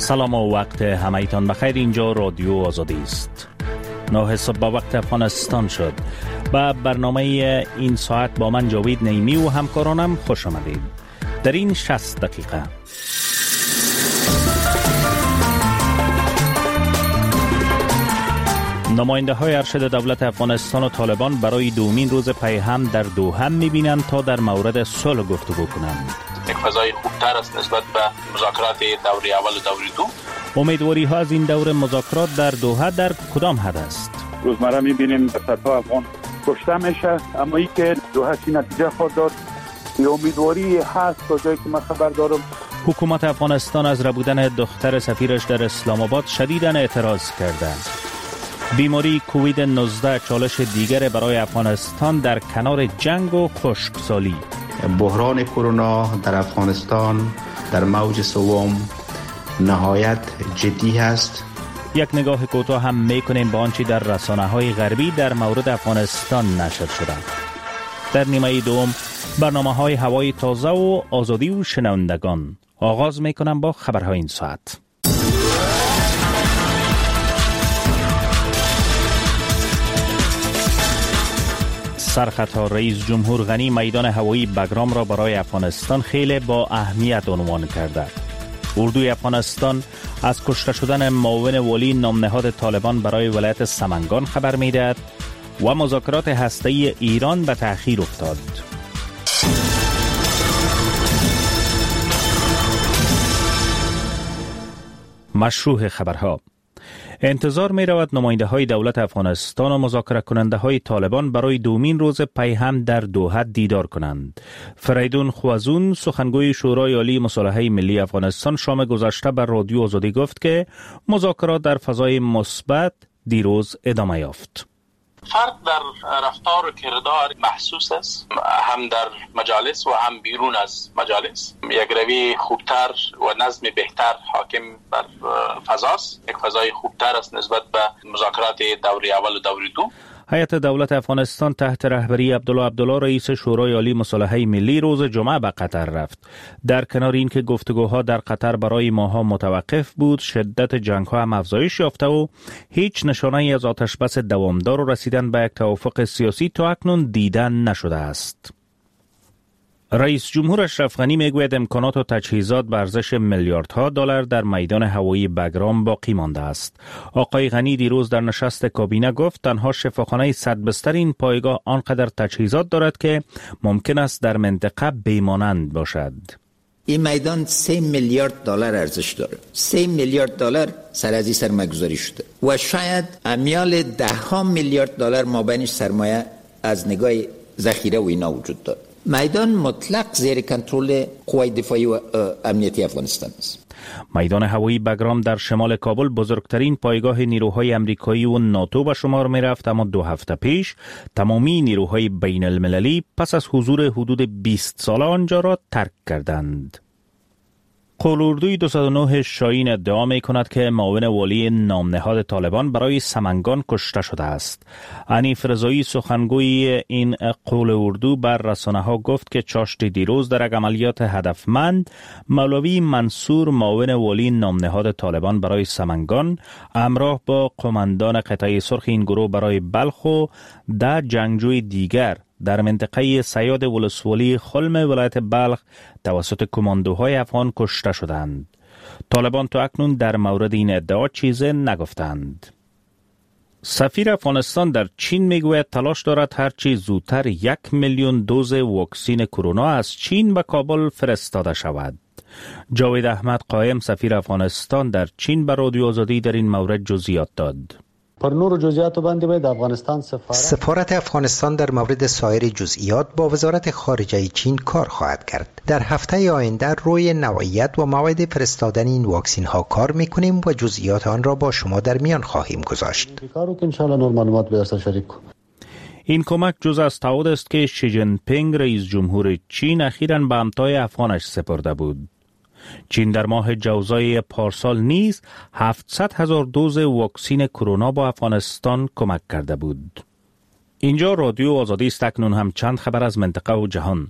سلام و وقت همه‌تان بخیر. اینجا رادیو آزادی است. 9 صبح وقت افغانستان شد. با برنامه این ساعت با من جاوید نیمی و همکارانم خوش آمدید. در این 60 دقیقه نماینده های ارشد دولت افغانستان و طالبان برای دومین روز پیهم در دوحه می‌بینند تا در مورد صلح گفتگو کنند. یک فضای خوبتر است نسبت به مذاکرات دوره اول و دوره دو. امیدواری ها از این دور مذاکرات در دوحه در کدام حد است؟ روزمره می‌بینیم به صدها افغان کشته میشه، اما ای که دوحه چی نتیجه خواهد داد یه امیدواری هست تا جایی که من خبر دارم. حکومت افغانستان از ربودن دختر سفیرش در اسلام آباد شدیداً اعتراض کرده. بیماری کووید 19 چالش دیگر برای افغانستان در کنار جنگ و خشکسالی. بحران کرونا در افغانستان در موج سوم نهایت جدی است. یک نگاه کوتاه هم میکنیم به آنچه در رسانه‌های غربی در مورد افغانستان نشر شده. در نیمه دوم برنامه‌های هوای تازه و آزادی و شنوندگان. آغاز میکنم با خبرهای این ساعت. سرخطار رئیس جمهور غنی میدان هوایی بگرام را برای افغانستان خیلی با اهمیت عنوان کرده. اردوی افغانستان از کشته شدن معاون والی نامنهاد طالبان برای ولایت سمنگان خبر می‌دهد و مذاکرات هسته‌ای ایران به تأخیر افتاد. مشروع خبرها. انتظار می رود نماینده های دولت افغانستان و مذاکره کننده های طالبان برای دومین روز پیهم در دوحه دیدار کنند. فریدون خوازون سخنگوی شورای عالی مصالحه ملی افغانستان شام گذشته بر رادیو آزادی گفت که مذاکرات در فضای مثبت دیروز ادامه یافت. فرق در رفتار و کردار محسوس است، هم در مجالس و هم بیرون از مجالس. یک روی خوبتر و نظم بهتر حاکم بر فضاست. یک فضای خوبتر است نسبت به مذاکرات دوره اول و دوره دو. هیئت دولت افغانستان تحت رهبری عبدالله رئیس شورای عالی مصالحه ملی روز جمعه به قطر رفت. در کنار اینکه گفتگوها در قطر برای ماه‌ها متوقف بود، شدت جنگ‌ها هم افزایش یافته و هیچ نشانه‌ای از آتشبس دوامدار و رسیدن به یک توافق سیاسی تا اکنون دیده نشده است. رئیس جمهور اشرف غنی میگوید امکانات و تجهیزات به ارزش میلیاردها دلار در میدان هوایی بگرام باقی مانده است. آقای غنی دیروز در نشست کابینه گفت تنها شفاخانه 100 بستر این پایگاه آنقدر تجهیزات دارد که ممکن است در منطقه بیمانند باشد. این میدان 3 میلیارد دلار ارزش داره. 3 میلیارد دلار سرازی سرمایه‌گذاری شده و شاید امیال 10 میلیارد دلار مابینش سرمایه از نگاه ذخیره و اینا وجود داره. میدان مطلق زیر کنترل قوای دفاعی و امنیتی افغانستان است. میدان هوایی بگرام در شمال کابل بزرگترین پایگاه نیروهای امریکایی و ناتو به شمار می رفت، اما 2 هفته پیش تمامی نیروهای بین المللی پس از حضور حدود 20 ساله آنجا را ترک کردند. قول‌اردوی 209 شاهین ادعا می کند که معاون والی نامنهاد طالبان برای سمنگان کشته شده است. حنیف رضایی سخنگوی این قول‌اردو بر رسانه‌ها گفت که چاشت دیروز در یک عملیات هدفمند مولوی منصور معاون والی نامنهاد طالبان برای سمنگان همراه با قماندان قطعه سرخ این گروه برای بلخ و 10 جنگجوی دیگر در منطقه سیاد ولسوالی خلم ولایت بلخ توسط کماندوهای افغان کشته شدند. طالبان تا اکنون در مورد این ادعا چیزی نگفتند. سفیر افغانستان در چین میگوید تلاش دارد هرچی زودتر 1 میلیون دوز واکسن کرونا از چین به کابل فرستاده شود. جاوید احمد قائم سفیر افغانستان در چین به رادیو آزادی در این مورد جزئیات داد. پر نور جزئیات باندې باید افغانستان سفارت افغانستان در مورد سایر جزئیات با وزارت خارجه چین کار خواهد کرد. در هفته آینده روی نوعیت و موعد فرستادن این واکسن ها کار میکنیم و جزئیات آن را با شما در میان خواهیم گذاشت. این کمک جز از تعهد است که شی جین پینگ رئیس جمهور چین اخیراً به همتای افغانش سپرده بود. چین در ماه جوزای پارسال نیز 700,000 دوز واکسن کرونا با افغانستان کمک کرده بود. اینجا رادیو آزادی است. اکنون هم چند خبر از منطقه و جهان.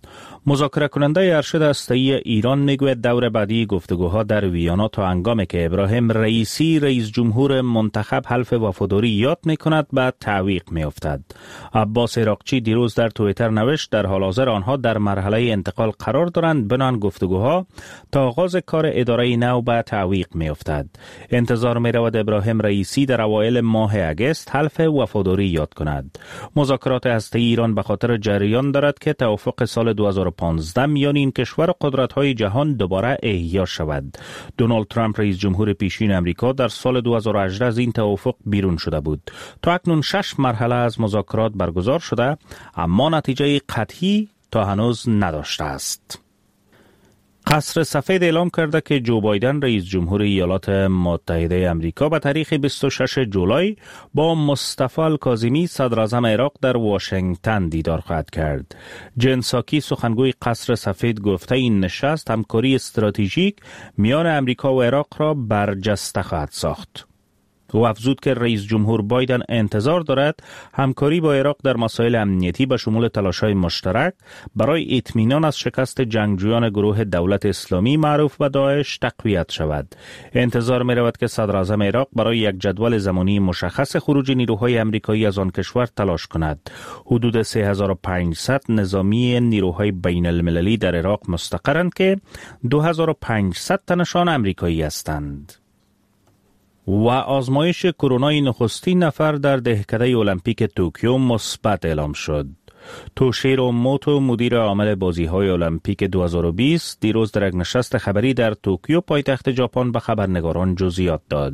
مذاکره کننده ارشد هسته‌ای ایران میگوید دور بعدی گفتگوها در ویانا تا هنگامی که ابراهیم رئیسی رئیس جمهور منتخب حلف وفاداری یاد میکند به تعویق میافتد. عباس عراقچی دیروز در توییتر نوشت در حال حاضر آنها در مرحله انتقال قرار دارند، بنان گفتگوها تا آغاز کار اداره نو به تعویق میافتد. انتظار میرود ابراهیم رئیسی در اوایل ماه اگست حلف وفاداری یاد کند. مذاکرات هسته‌ای ایران به خاطر جریان دارد که توافق سال 2015 میان این کشور و قدرت‌های جهان دوباره احیا شود. دونالد ترامپ رئیس جمهور پیشین امریکا در سال 2018 از این توافق بیرون شده بود. تا اکنون 6 مرحله از مذاکرات برگزار شده، اما نتیجه قطعی تا هنوز نداشته است. قصر سفید اعلام کرده که جو بایدن رئیس جمهور ایالات متحده امریکا به تاریخ 26 جولای با مصطفی الکاظمی صدر اعظم عراق در واشنگتن دیدار خواهد کرد. جن ساکی سخنگوی قصر سفید گفته این نشست همکاری استراتژیک میان امریکا و عراق را برجسته خواهد ساخت. او افزود که رئیس جمهور بایدن انتظار دارد همکاری با عراق در مسائل امنیتی به شمول تلاش‌های مشترک برای اطمینان از شکست جنگجویان گروه دولت اسلامی معروف به داعش تقویت شود. انتظار می‌رود که صدر اعظم عراق برای یک جدول زمانی مشخص خروج نیروهای آمریکایی از آن کشور تلاش کند. حدود 3500 نظامی نیروهای بین المللی در عراق مستقرند که 2500 تنشان آمریکایی هستند. و آزمایش کرونای نخستین نفر در دهکده المپیک توکیو مثبت اعلام شد. توشیرو موتو مدیر عامل بازی‌های المپیک 2020 دیروز در یک نشست خبری در توکیو پایتخت ژاپن به خبرنگاران جزئیات داد.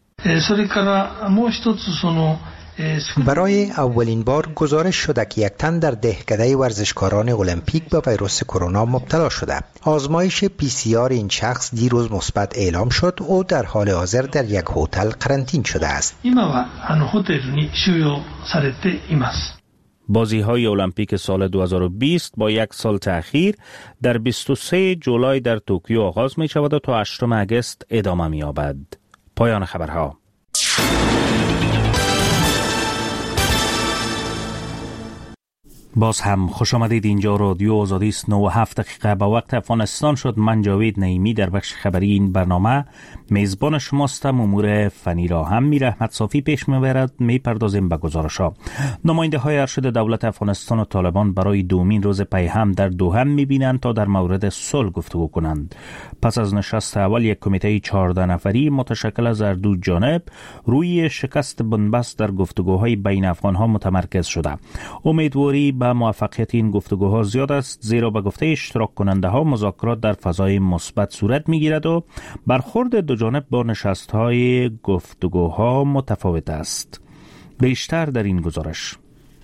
برای اولین بار گزارش شده که یک تن در دهکده ورزشکاران المپیک به ویروس کرونا مبتلا شده. آزمایش PCR این شخص دیروز مثبت اعلام شد. او در حال حاضر در یک هتل قرنطینه شده است. بازی‌های المپیک سال 2020 با یک سال تأخیر در 23 جولای در توکیو آغاز می شود و تا 8 آگوست ادامه می یابد. پایان خبرها. باز هم خوش آمدید. اینجا رادیو آزادی است. 9:07 دقیقه به وقت افغانستان شد. من جاوید نعیمی در بخش خبری این برنامه میزبان شماستم. امور فنی را هم میر احمد صافی پیش میبرد. میپردازیم به گزارش‌ها. نماینده های ارشد دولت افغانستان و طالبان برای دومین روز پی هم در دوحه میبینند تا در مورد صلح گفتگو کنند. پس از نشست اول یک کمیته 14 نفری متشکل از هر دو جانب روی شکست بنبست در گفتگوهای بین افغانها متمرکز شده. امیدواری به موفقیت این گفتگوها زیاد است، زیرا به گفته اشتراک کننده ها مذاکرات در فضای مثبت صورت میگیرد و برخورد دو جانب با نشست های گفتگوها متفاوت است. بیشتر در این گزارش.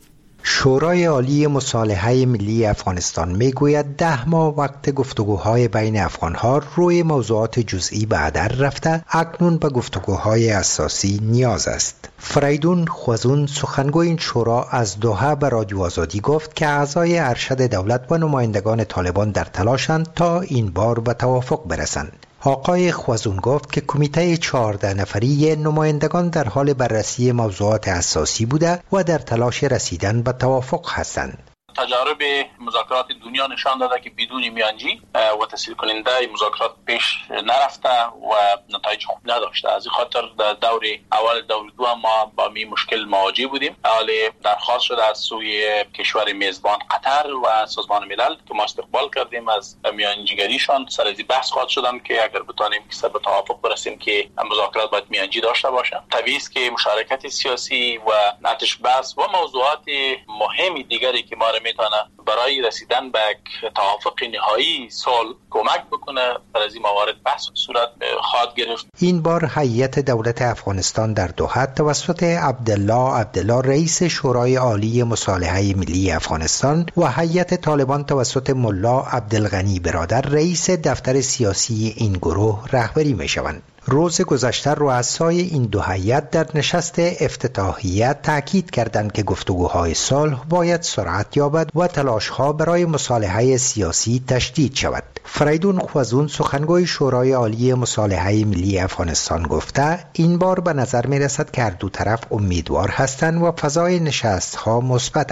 شورای عالی مصالحه ملی افغانستان میگوید 10 ماه وقت گفتگوهای بین افغانها روی موضوعات جزئی به هدر رفته، اکنون به گفتگوهای اساسی نیاز است. فریدون خوازون سخنگوی این شورا از دوحه به رادیو آزادی گفت که اعضای ارشد دولت و نمایندگان طالبان در تلاشند تا این بار به توافق برسند. آقای خوازون گفت که کمیته 14 نفری نمایندگان در حال بررسی موضوعات اساسی بوده و در تلاش رسیدن به توافق هستند. تجارب مذاکرات دنیا نشان داده که بدون میانجی و تسهیل کننده مذاکرات پیش نرفته و نتایج خوب نداشته. از این خاطر در دور اول دور دو ما با این مشکل مواجه بودیم. حالا درخواست شده از سوی کشور میزبان قطر و سازمان ملل که ما استقبال کردیم از میانجیگریشان سر از بحث خواهد شدن که اگر بتونیم که به توافق برسیم که مذاکرات باید میانجی داشته باشه. طبیعی است که مشارکت سیاسی و نتش بحث و موضوعات مهم دیگری که ما میتونه برای رسیدن به توافق نهایی صلح کمک بکنه در از این موارد بحث صورت خواهد گرفت. این بار هیئت دولت افغانستان در دوحه توسط عبدالله رئیس شورای عالی مصالحه ملی افغانستان و هیئت طالبان توسط ملا عبدالغنی برادر رئیس دفتر سیاسی این گروه رهبری میشوند. روز گذشته رؤسای این دو هیئت در نشست افتتاحیه تاکید کردند که گفتگوهای صلح باید سرعت یابد و تلاش‌ها برای مصالحه سیاسی تشدید شود. فریدون خوازون سخنگوی شورای عالی مصالحه ملی افغانستان گفته این بار به نظر می رسد که هر دو طرف امیدوار هستند و فضای نشست‌ها مثبت است.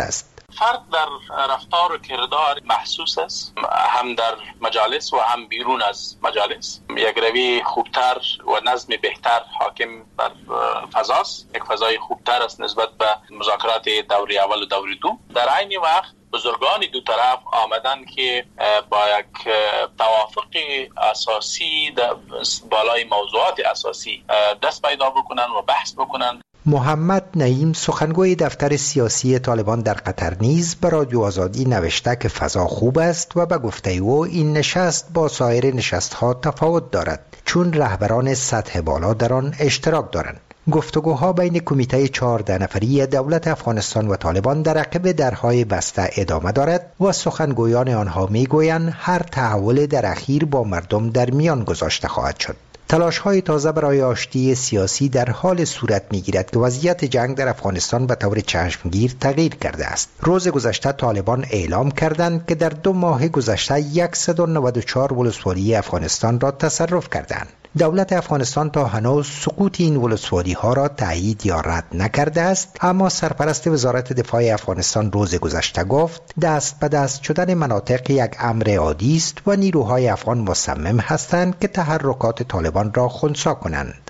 فرق در رفتار و کردار محسوس است، هم در مجالس و هم بیرون از مجالس. یک روی خوبتر و نظم بهتر حاکم بر فضاست، یک فضای خوبتر است نسبت به مذاکرات دوره اول و دوره دوم. در عین وقت بزرگان دو طرف آمدن که با یک توافق اساسی بالای موضوعات اساسی دست پیدا بکنن و بحث بکنن. محمد نعیم سخنگوی دفتر سیاسی طالبان در قطر نیز به رادیو آزادی نوشته که فضا خوب است و به گفته او این نشست با سایر نشست‌ها تفاوت دارد چون رهبران سطح بالا در آن اشتراک دارند. گفتگوها بین کمیته 14 نفری دولت افغانستان و طالبان در عقب درهای بسته ادامه دارد و سخنگویان آنها میگویند هر تحول در اخیر با مردم در میان گذاشته خواهد شد. تلاش‌های تازه برای آشتی سیاسی در حال صورت می‌گیرد که وضعیت جنگ در افغانستان به طور چشمگیر تغییر کرده است. روز گذشته طالبان اعلام کردند که در 2 ماه گذشته 194 ولسوالی افغانستان را تصرف کردند. دولت افغانستان تا هنوز سقوط این ولسوالی‌ها را تایید یا رد نکرده است، اما سرپرست وزارت دفاع افغانستان روز گذشته گفت دست به دست شدن مناطق یک امر عادی است و نیروهای افغان مصمم هستند که تحرکات طالبان را خنثی کنند.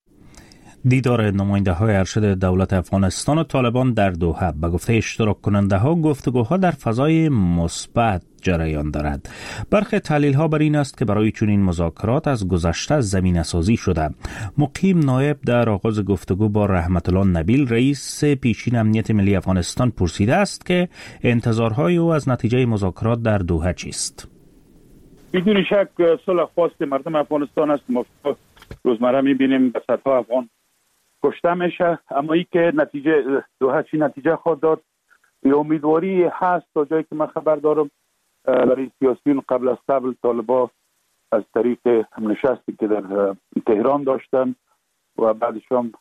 دیدار نماینده های ارشد دولت افغانستان و طالبان در دوحه به گفته اشتراک کننده ها گفتگوها در فضای مثبت جریان دارد. برخی تحلیل ها بر این است که برای چنین مذاکرات از گذشته زمینه سازی شده. مقیم نایب در آغاز گفتگو با رحمت الله نبیل رئیس پیشین امنیت ملی افغانستان پرسیده است که انتظارهای او از نتیجه مذاکرات در دوحه چیست؟ بدون شک صلح خواست مردم افغانستان است. ما روزمره می‌بینیم به صدها افغان کشته میشه، اما ای که نتیجه دوحه چی نتیجه خواهد داد یه امیدواری هست. تا جایی که من خبر دارم برای سیاسیون قبل از قبل طالبا از طریق نشستی که در تهران داشتن و بعدش هم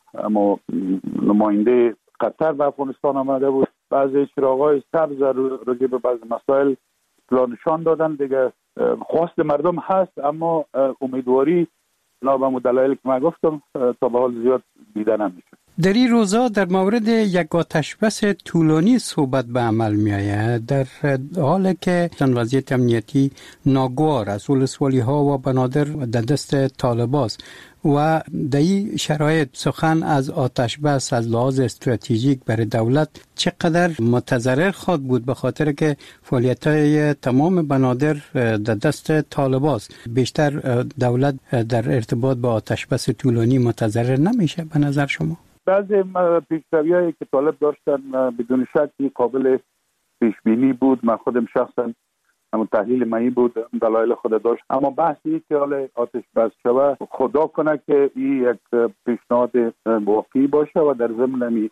نماینده قطر به افغانستان آمده بود، بعضی چراغای سبز راجع به بعض مسائل نشان دادن. دیگه خواست مردم هست، اما امیدواری نه به دلایلی که من گفتم تا به حال زیاد دیده نمیشه. در این روزا در مورد یک آتش بس طولانی صحبت به عمل می آید، در حالی که وضعیت امنیتی ناگوار از ولسوالی ها و بنادر در دست طالباست و در این شرایط سخن از آتش بس از لحاظ استراتژیک برای دولت چقدر متضرر خواهد بود، به خاطر که فعالیت های تمام بنادر در دست طالباست. بیشتر دولت در ارتباط با آتش بس طولانی متضرر نمیشه به نظر شما؟ بعضی پیشروی‌هایی که طالب داشتن بدون شک قابل پیش بینی بود. من خودم شخصا همون تحلیل من بود، دلایل خود داشت، اما بحثی که حالا آتش بس شود خدا کنه که این یک پیشنهاد واقعی باشه و در ضمن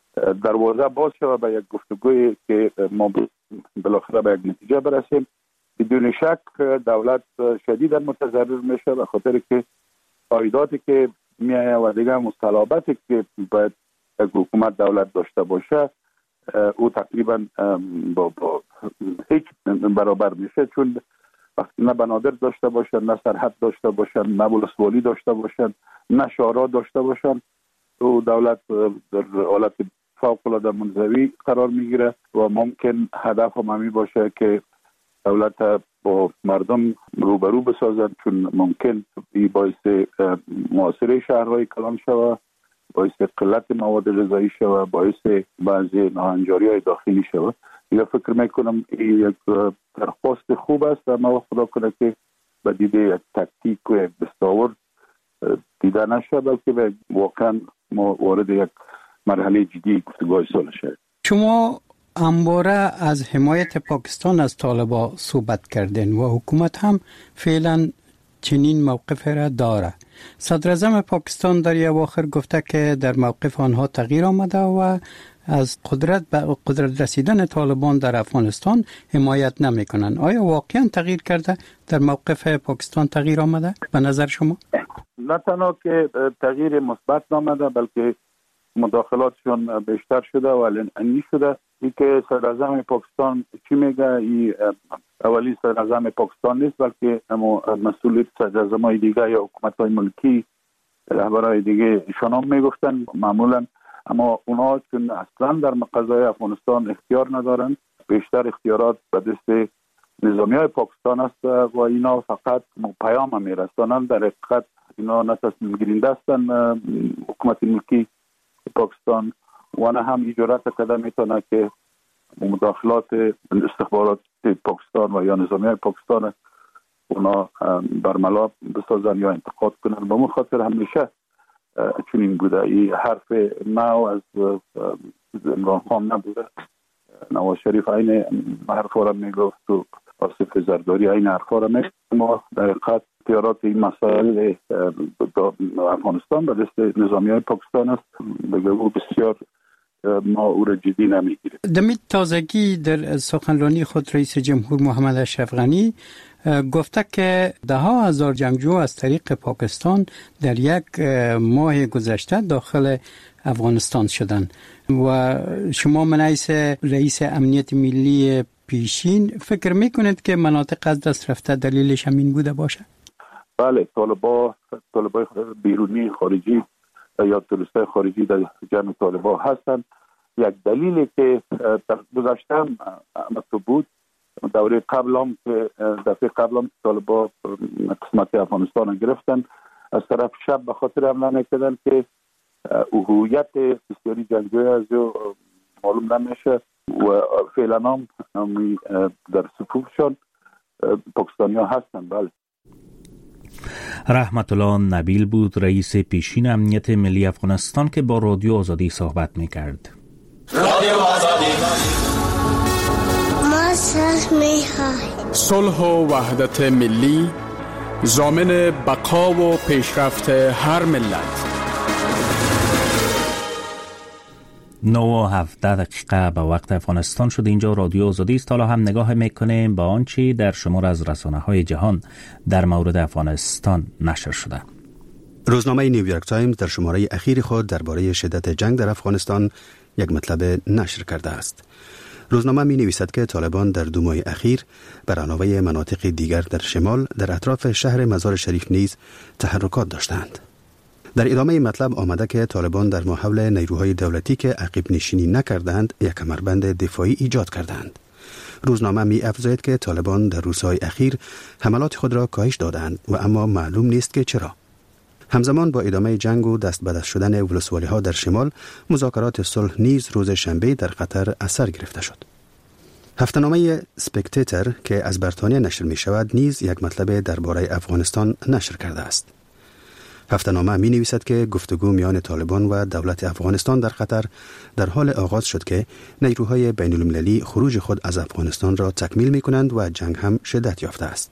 دروازه باز شود به یک گفتگویی که ما بالاخره به یک نتیجه برسیم. بدون شک دولت شدیداً متضرر میشه به خاطر که عایداتی که میایه و دیگه مصالحاتی که باید حکومت دولت داشته باشه او تقریبا با هیچ برابر میشه، چون وقتی نه بنادر داشته باشن، نه سرحد داشته باشن، نه ولسوالی داشته باشن، نه شورا داشته باشن، او دولت در حالت فوق‌العاده منزوی قرار میگیره و ممکن هدف هم همی باشه که دولت با مردم روبرو بسازن، چون ممکن این باعث محاصره شهرهای کلان شود، باعث قلت مواد غذایی شود، باعث بعضی ناهنجاری داخلی شود. یا فکر میکنم این یک درخواست خوب است، اما خدا کنه که به دیده یک تکتیک و یک دستاورد دیده نشه، بلکه واقعا ما وارد یک مرحله جدی گفتگوهای صلح شد. شما همواره از حمایت پاکستان از طالبان صحبت کردین و حکومت هم فعلا چنین موقف را داره. صدر اعظم پاکستان در اواخر گفته که در موقف آنها تغییر آمده و از قدرت رسیدن طالبان در افغانستان حمایت نمی کنن. آیا واقعا تغییر کرده؟ در موقف پاکستان تغییر آمده به نظر شما؟ نه تنها که تغییر مثبت آمده، بلکه مداخلاتشون بیشتر شده و علنی شده. ای که صدر اعظم پاکستان چی میگه، ای اولی صدر اعظم پاکستان نیست، بلکه مسئول صدر اعظمای دیگه یا حکومت‌های ملکی، رهبرای دیگه ایشان هم میگفتن. معمولا اما اونا چون اصلا در مقاضای افغانستان اختیار ندارند، بیشتر اختیارات به دست نظامی های پاکستان است و اینا فقط پیام میرسانند. در حقیقت اینا نه تصمیم گیرنده هستند حکومت ملکی پاکستان و نه هم اجازه کرده میتونه که مداخلات استخبارات پاکستان و یا نظامی های پاکستان اونا برملا بسازن یا انتقاد کنن. به خاطر همیشه چون این بوده، این حرف نو از عمران خان نبوده. نواز شریف این حرفا را میگفت و آصف زرداری این حرفا را میگفت. ما در حقیقت اختیارات این مسائل افغانستان به دست نظامی های پاکستان است. بگه او بسیار ما او را جدی نمیگیریم. دمید تازگی در سخنرانی خود رئیس جمهور محمد اشرف غنی گفته که ده ها هزار جنگجو از طریق پاکستان در یک ماه گذشته داخل افغانستان شدند و شما من رئیس امنیت ملی پیشین فکر میکنید که مناطق از دست رفته دلیلش همین بوده باشه؟ بله، طالبای بیرونی خارجی یا تروریستای خارجی در جمع طالبان هستند. یک دلیلی که در گذشته هم بود، دوره قبل هم که دفعه قبل هم طالبان قسمت افغانستان گرفتن، از طرف شب به خاطر حمله نکردن که هویت بسیاری جنگجوی از معلوم نمیشه و فعلا هم در صفوفشان پاکستانی ها هستن. بله. رحمت الله نبیل بود، رئیس پیشین امنیت ملی افغانستان که با رادیو آزادی صحبت میکرد. رادیو آزادی صلح و وحدت ملی ضامن بقا و پیشرفت هر ملت. 9:17 به وقت افغانستان شد. اینجا رادیو آزادی است. حالا هم نگاه میکنیم با آنچه در شمار از رسانه‌های جهان در مورد افغانستان نشر شده. روزنامه نیویورک تایمز در شماره اخیر خود درباره شدت جنگ در افغانستان یک مطلب نشر کرده است. روزنامه می نویسد که طالبان در 2 ماه اخیر بر علاوه مناطق دیگر در شمال در اطراف شهر مزار شریف نیز تحرکات داشتند. در ادامه مطلب آمده که طالبان در ماحول نیروهای دولتی که عقب نشینی نکردند یک کمربند دفاعی ایجاد کردند. روزنامه می افزاید که طالبان در روزهای اخیر حملات خود را کاهش دادند و اما معلوم نیست که چرا. همزمان با ادامه جنگ و دست به دست شدن ولسوالی‌ها در شمال، مذاکرات صلح نیز روز شنبه در قطر اثر گرفته شد. هفته‌نامه سپکتیتر که از بریتانیا نشر می شود نیز یک مطلب درباره افغانستان نشر کرده است. هفته‌نامه می نویسد که گفتگو میان طالبان و دولت افغانستان در قطر در حال آغاز شد که نیروهای بین المللی خروج خود از افغانستان را تکمیل می کنند و جنگ هم شدت یافته است.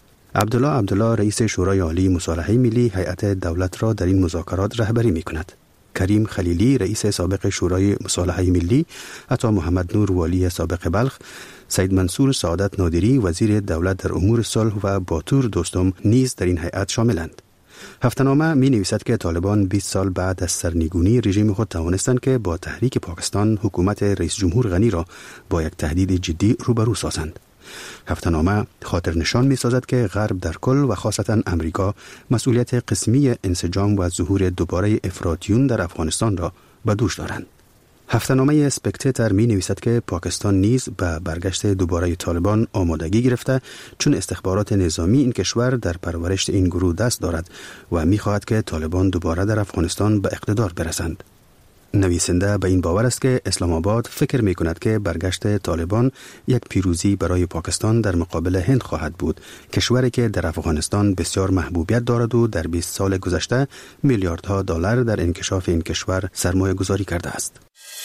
عبدالله رئیس شورای عالی مصالحه ملی هیئت دولت را در این مذاکرات رهبری می کند. کریم خلیلی رئیس سابق شورای مصالحه ملی، عطا محمد نور والی سابق بلخ، سید منصور سعادت نادری وزیر دولت در امور صلح و باتور دوستم نیز در این هیئت شاملند. هفته‌نامه می نویسد که طالبان 20 سال بعد از سرنگونی رژیم خود توانستند که با تحریک پاکستان حکومت رئیس جمهور غنی را با یک تهدید جدی روبرو سازند. هفته‌نامه خاطر نشان می سازد که غرب در کل و خاصتا امریکا مسئولیت قسمی انسجام و ظهور دوباره افراطیون در افغانستان را به دوش دارند. هفته‌نامه سپکتیتر می نویسد که پاکستان نیز به برگشت دوباره طالبان آمادگی گرفته، چون استخبارات نظامی این کشور در پرورش این گروه دست دارد و می خواهد که طالبان دوباره در افغانستان به اقتدار برسند. نویسنده به این باور است که اسلام آباد فکر می کند که برگشت طالبان یک پیروزی برای پاکستان در مقابل هند خواهد بود، کشوری که در افغانستان بسیار محبوبیت دارد و در 20 سال گذشته میلیاردها دلار در انکشاف این کشور سرمایه گذاری کرده است.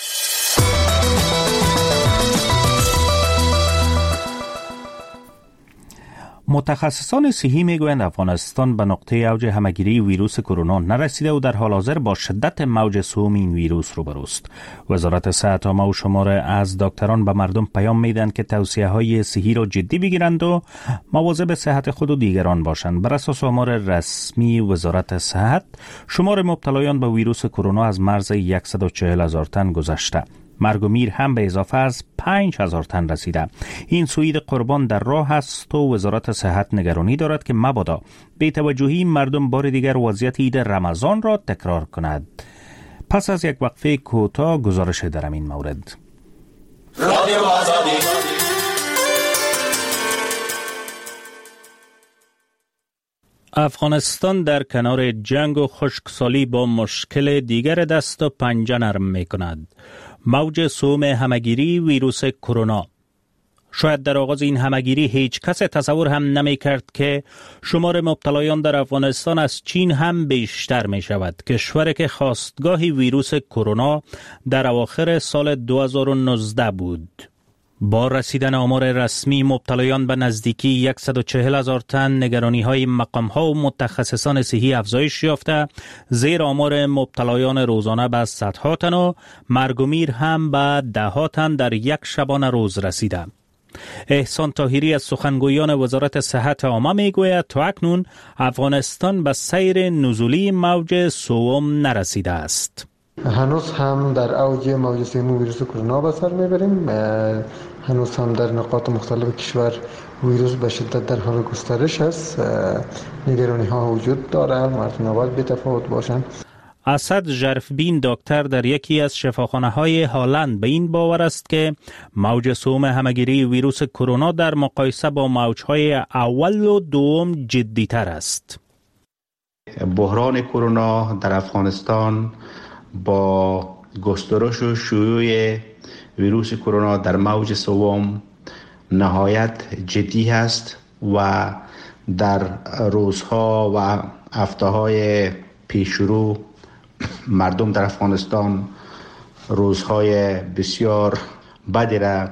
متخصصان صحی میگویند افغانستان به نقطه اوج همهگیری ویروس کرونا نرسیده و در حال حاضر با شدت موج سوم این ویروس روبروست. وزارت صحت عامه و شمار از دکتران به مردم پیام میدن که توصیه‌های صحی را جدی بگیرند و مواظب صحت خود و دیگران باشند. بر اساس آمار رسمی وزارت صحت، شمار مبتلایان به ویروس کرونا از مرز 140,000 تن گذشته. مرگ و میر هم به اضافه از 5,000 تن رسیده. این سوید قربان در راه است و وزارت صحت نگرانی دارد که مبادا بی توجهی مردم بار دیگر وضعیت عید رمضان را تکرار کند. پس از یک وقفه کوتاه گزارش در این مورد. افغانستان در کنار جنگ و خشکسالی با مشکل دیگر دست و پنجه نرم می کند. موج سوم همگیری ویروس کرونا. شاید در آغاز این همگیری هیچ کس تصور هم نمی کرد که شمار مبتلایان در افغانستان از چین هم بیشتر می شود. کشوری که خاستگاه ویروس کرونا در اواخر سال 2019 بود. با رسیدن آمار رسمی مبتلایان به نزدیکی 140,000 تن، نگرانی های مقام ها و متخصصان صحی افزایش یافته، زیر آمار مبتلایان روزانه به صدها تن و مرگ و میر هم به دهها تن در یک شبانه روز رسیده. احسان طاهری از سخنگویان وزارت صحت عامه میگوید تا اکنون افغانستان به سیر نزولی موج سوم نرسیده است. هنوز هم در اوج موج سوم ویروس کرونا به سر میبریم. هنوز هم در نقاط مختلف کشور ویروس به شدت در حال گسترش است. نگرانی ها وجود داره، مردم نباید بی‌تفاوت باشند. اسد ژرفبین دکتر در یکی از شفاخانه های هالند به این باور است که موج سوم همگیری ویروس کرونا در مقایسه با موج‌های اول و دوم جدی‌تر است. بحران کرونا در افغانستان با گسترش و شیوع ویروس کرونا در موج سوم نهایت جدی است و در روزها و هفته‌های پیشرو مردم در افغانستان روزهای بسیار بدی را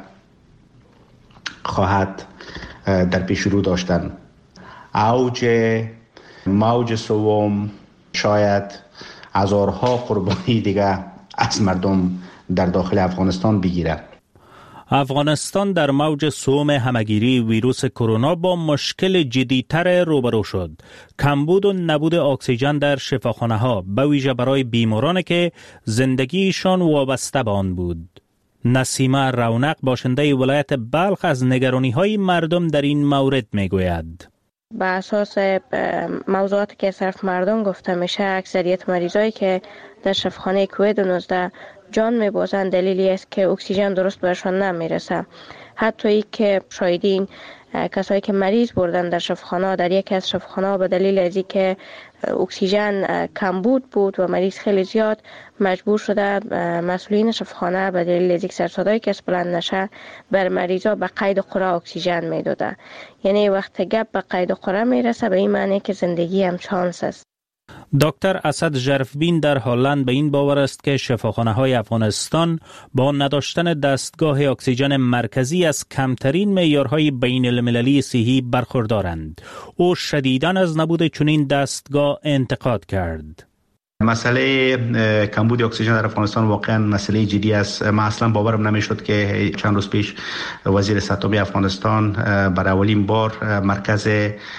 خواهد در پیش رو داشتن. اوج موج سوم شاید هزارها قربانی دیگه از مردم در داخل افغانستان بگیرد. افغانستان در موج سوم همگیری ویروس کرونا با مشکل جدی‌تر روبرو شد. کمبود و نبود اکسیژن در شفاخانه ها، به ویژه برای بیمارانی که زندگیشان وابسته به آن بود. نسیمه رونق باشنده ولایت بلخ از نگرانی های مردم در این مورد میگوید. به اساس موضوعاتی که صرف مردم گفته میشه، اکثریت مریضایی که در شفاخانه کووید 19 جان میبازند دلیلی است که اکسیژن درست برشان نمیرسه. حتی ای که شاهدین کسایی که مریض بردن در شفاخانه، در یکی از شفاخانه به دلیل از اینکه اکسیژن کمبود بود و مریض خیلی زیاد، مجبور شده مسئولین شفاخانه به دلیل از اینکه سرصدای کس بلند نشه بر مریضا به قید قره اکسیژن میداده. یعنی وقت گپ به قید قره میرسه به این معنی که زندگی هم چانس است. دکتر اسد ژرفبین در هالند به این باور است که شفاخانه های افغانستان با نداشتن دستگاه اکسیژن مرکزی از کمترین معیارهای بین المللی صحی برخوردارند. او شدیداً از نبود چنین دستگاه انتقاد کرد. مسئله کمبود اکسیژن در افغانستان واقعا مسئله جدی است. من اصلا باورم نمیشد که چند روز پیش وزیر صحت افغانستان برای اولین بار مرکز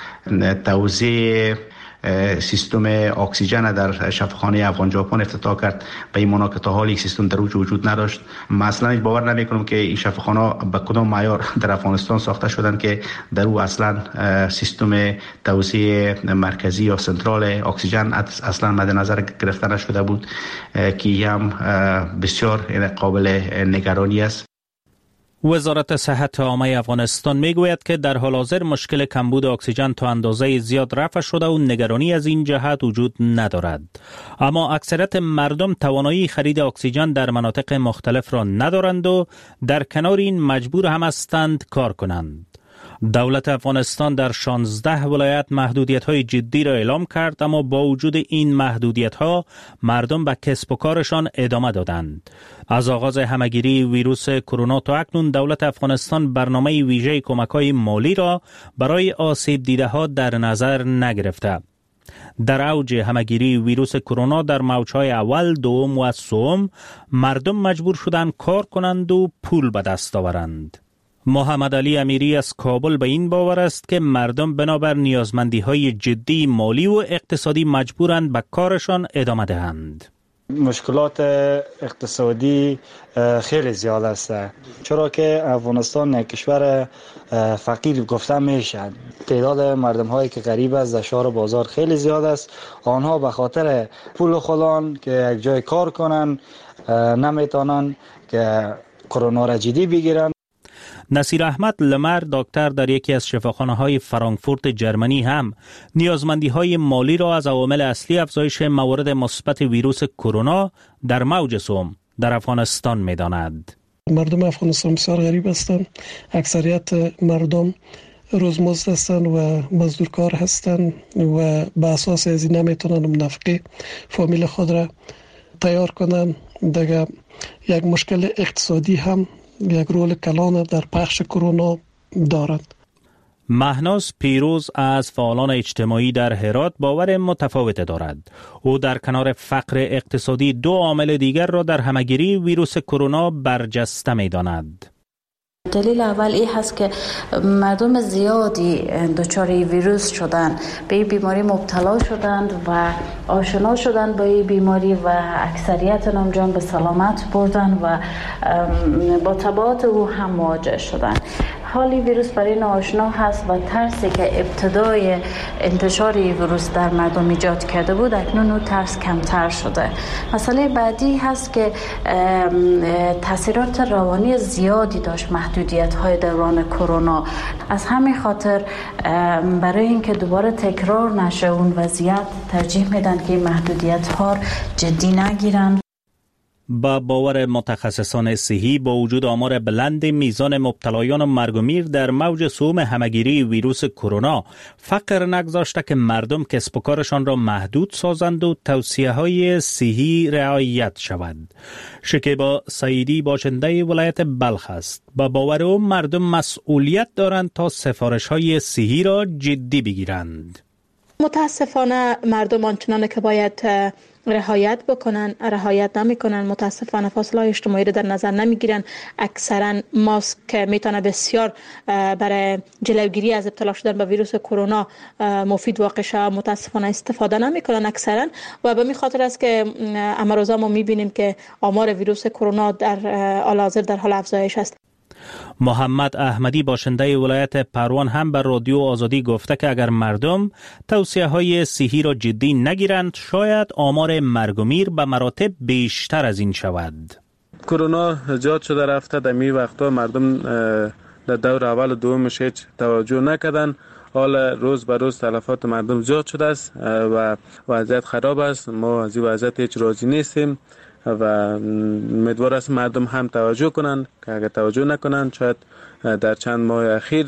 توزیع سیستم اکسیژن در شفاخانه افغان ژاپن افتتاح کرد. به این معنی که تا حال یک سیستم در وجود نداشت. من اصلا باور نمیکنم که این شفاخانه به کدام معیار در افغانستان ساخته شدن که در او اصلا سیستم توزیع مرکزی یا سنترال اکسیژن اصلا مد نظر گرفته نشده بود، که هم بسیار قابل نگرانی است. وزارت صحت عامه افغانستان میگوید که در حال حاضر مشکل کمبود اکسیژن تا اندازه زیاد رفع شده و نگرانی از این جهت وجود ندارد. اما اکثریت مردم توانایی خرید اکسیژن در مناطق مختلف را ندارند و در کنار این مجبور هم هستند کار کنند. دولت افغانستان در 16 ولایت محدودیت‌های جدی را اعلام کرد، اما با وجود این محدودیت‌ها مردم به کسب و کارشان ادامه دادند. از آغاز همگیری ویروس کرونا تا اکنون دولت افغانستان برنامه ویژه کمک‌های مالی را برای آسیب دیده‌ها در نظر نگرفته. در اوج همگیری ویروس کرونا در موج‌های اول، دوم و سوم مردم مجبور شدند کار کنند و پول به دست آورند. محمد علی امیری از کابل به این باور است که مردم بنابر نیازمندی‌های جدی مالی و اقتصادی مجبورند به کارشان ادامه دهند. مشکلات اقتصادی خیلی زیاد است، چرا که افغانستان یک کشور فقیر گفته میشه. تعداد مردم هایی که غریب است در شهر بازار خیلی زیاد است. آنها به خاطر پول خودان که یک جای کار کنن نمیتونن که کرونا را جدی بگیرن. نصیر احمد لمر، دکتر در یکی از شفاخانه‌های فرانکفورت جرمنی، هم نیازمندی‌های مالی را از عوامل اصلی افزایش موارد مثبت ویروس کرونا در موج سوم در افغانستان می‌داند. مردم افغانستان بسیار غریب هستند. اکثریت مردم روزمزد هستند و مزدورکار هستند و به اساس از این نمیتونن نفقه فامیل خود را تیار کنند. دیگه یک مشکل اقتصادی هم یک رول کلان در پخش کرونا دارد. مهناز پیروز از فعالان اجتماعی در هرات باور متفاوت دارد. او در کنار فقر اقتصادی دو عامل دیگر را در همه‌گیری ویروس کرونا برجسته می‌داند. دلیل اول این هست که مردم زیادی دچار ویروس شدند، به این بیماری مبتلا شدند و آشنا شدند با این بیماری و اکثریت نامجان به سلامت بردند و با تبعات او هم مواجه شدند. حالی ویروس برای ناآشنا هست و ترسی که ابتدای انتشار ویروس در مردم ایجاد کرده بود اکنون اون ترس کمتر شده. مسئله بعدی هست که تاثیرات روانی زیادی داشت محدودیت‌های دوران کرونا. از همین خاطر برای اینکه دوباره تکرار نشه اون وضعیت ترجیح میدن که این محدودیت‌ها جدی نگیرن. با باور متخصصان صحی، با وجود آمار بلند میزان مبتلایان و مرگ و میر در موج سوم همه‌گیری ویروس کرونا، فقر نگذاشته که مردم کسب و کارشان را محدود سازند و توصیه‌های صحی رعایت شود. شکیبا سعیدی باشنده ولایت بلخ است. با باور او مردم مسئولیت دارند تا سفارش‌های صحی را جدی بگیرند. متاسفانه مردم آنچنان که باید رعایت بکنن رعایت نمیکنن. متاسفانه فاصله اجتماعی رو در نظر نمیگیرن. اکثرا ماسک میتونه بسیار برای جلوگیری از ابتلا شدن به ویروس کرونا مفید واقع شود، متاسفانه استفاده نمیکنن اکثرا و به این خاطر است که امروزه ما میبینیم که آمار ویروس کرونا در حال حاضر در حال افزایش است. محمد احمدی باشنده ولایت پروان هم به رادیو آزادی گفته که اگر مردم توصیه‌های صحی را جدی نگیرند شاید آمار مرگ و میر به مراتب بیشتر از این شود. کرونا زیاد شده رفته، در می وقتا مردم در دور اول و دومش هیچ توجه نکردن. حالا روز به روز تلفات مردم زیاد شده است و وضعیت خراب است. ما از این وضعیت هیچ راضی نیستیم و امیدوار است مردم هم توجه کنند که اگر توجه نکنند شاید در چند ماه اخیر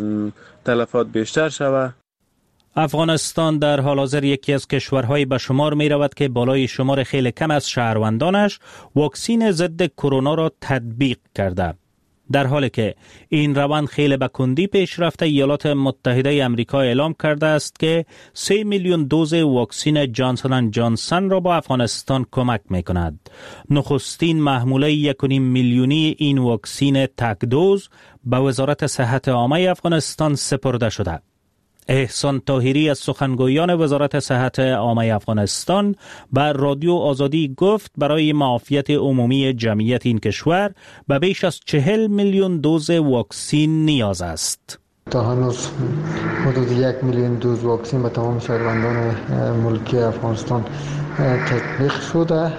تلفات بیشتر شود. افغانستان در حال حاضر یکی از کشورهای به شمار می رود که بالای شمار خیلی کم از شهروندانش واکسین ضد کرونا را تطبیق کرده. در حالی که این روند خیلی به کندی پیش رفته، ایالات متحده آمریکا اعلام کرده است که 3 میلیون دوز واکسین جانسون اند جانسون را با افغانستان کمک می کند. نخستین محموله 1.5 میلیونی این واکسین تک دوز به وزارت صحت عامه افغانستان سپرده شده. احسان طاهری از سخنگویان وزارت صحت عامه افغانستان به رادیو آزادی گفت برای معافیت عمومی جمعیت این کشور به بیش از 40 میلیون دوز واکسین نیاز است. تا هنوز حدود 1 میلیون دوز واکسین به تمام شهروندان ملکی افغانستان تطبیق شده.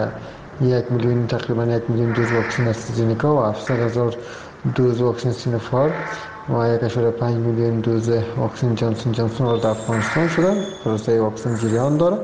1 میلیون تقریبا 1 میلیون دوز واکسین استرازینیکا و 700,000 دوز واکسین سینوفارم و 1.5 میلیون دوز واکسین جانسون جانسون وارد افغانستان شده. پروسه واکسین جریان داره.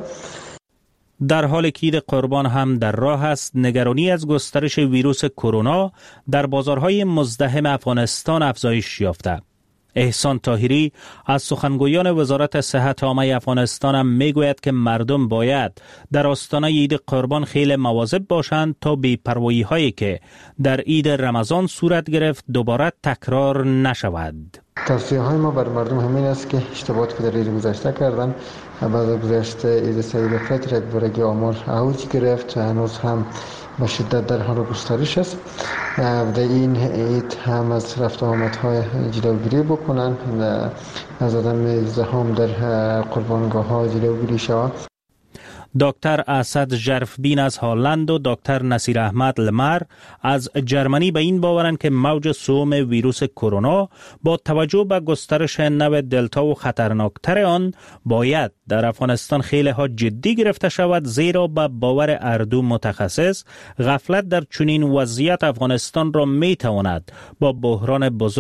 در حال که عید قربان هم در راه است، نگرانی از گسترش ویروس کرونا در بازارهای مزدحم افغانستان افزایش یافته. احسان طاهری از سخنگویان وزارت صحت عامه افغانستان هم میگوید که مردم باید در آستانه عید قربان خیلی مواظب باشند تا بی‌پروایی هایی که در عید رمضان صورت گرفت دوباره تکرار نشود. توصیه های ما بر مردم همین است که اشتباهاتی که در عید گذشته کردن بعد از گذشته عید سعید فطر یک بارگی آمار اوج گرفت، هنوز هم با شدت در حال گسترش است. در این عید هم از رفت و آمدهای جلوگیری بکنن، از عدم ازدحام در قربانگاه ها جلوگیری شود. دکتر اسد ژرفبین از هلند و دکتر نصیر احمد لمر از جرمنی به این باورند که موج سوم ویروس کرونا با توجه به گسترش نو دلتا و خطرناکتر آن باید در افغانستان خیلی ها جدی گرفته شود، زیرا به باور اردو متخصص غفلت در چنین وضعیت افغانستان را می تواند با بحران بزرگ